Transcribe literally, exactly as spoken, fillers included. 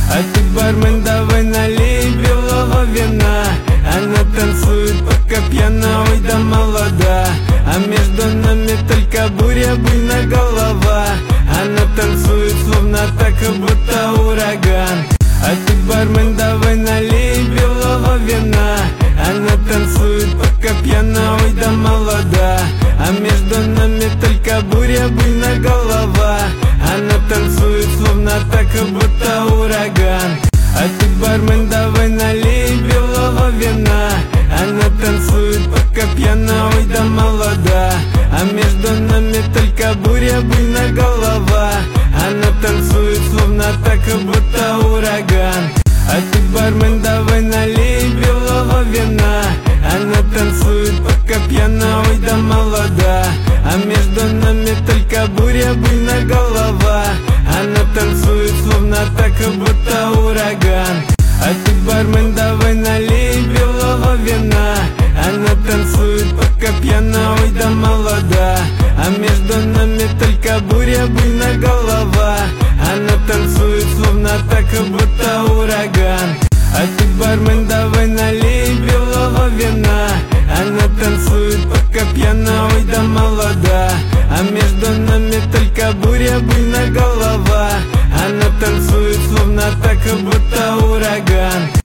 А ты, бармен, давай налей белого вина. Она танцует пока пьяна, ой да молода. А между нами только буря, буйная голова. Она танцует словно так, как будто ураган. А ты, бармен, давай налей белого вина. Она танцует пока пьяна, ой да молода. А между нами только буря, буйная голова. Она танцует словно так, как будто ураган. А ты, бармен, давай налей белого вина. Она танцует пока пьяна, ой да молода. А между нами только буря, буйная голова. Она танцует словно так, как будто ураган. А ты, бармен, давай налей белого вина. Она танцует пока пьяна, ой да молода. А между нами только буря, буйная голова. Она танцует словно так, как будто ураган. А ты, бармен, давай налей белого вина. Она танцует пока пьяна, ой да молода. А между нами только буря, буйная голова. Она танцует словно так, как будто ураган. А ты, бармен, давай налей белого вина. Она танцует пока пьяна, ой да молода. А между нами только буря, буйная голова. Она танцует словно так, как будто ураган.